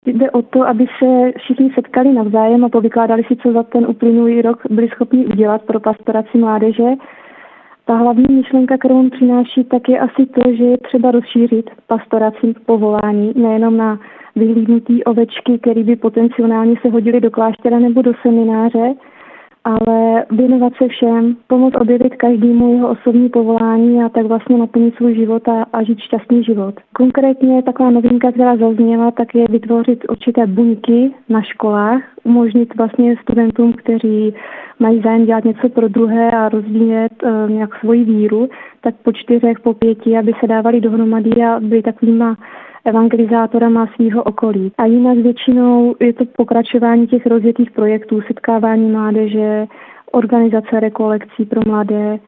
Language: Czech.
Jde o to, aby se všichni setkali navzájem a povykládali si, co za ten uplynulý rok byli schopni udělat pro pastoraci mládeže. Ta hlavní myšlenka, kterou on přináší, tak je asi to, že je třeba rozšířit pastoraci povolání, nejenom na vyhlídnutí ovečky, které by potenciálně se hodily do kláštera nebo do semináře, ale věnovat se všem, pomoct objevit každému jeho osobní povolání a tak vlastně naplnit svůj život a žít šťastný život. Konkrétně taková novinka, která zazněla, tak je vytvořit určité buňky na školách, umožnit vlastně studentům, kteří mají zájem dělat něco pro druhé a rozvíjet nějak svoji víru, tak po 4, po 5, aby se dávali dohromady a byli takovýma evangelizátorama svého okolí. A jinak většinou je to pokračování těch rozjetých projektů, setkávání mládeže, organizace rekolekcí pro mladé,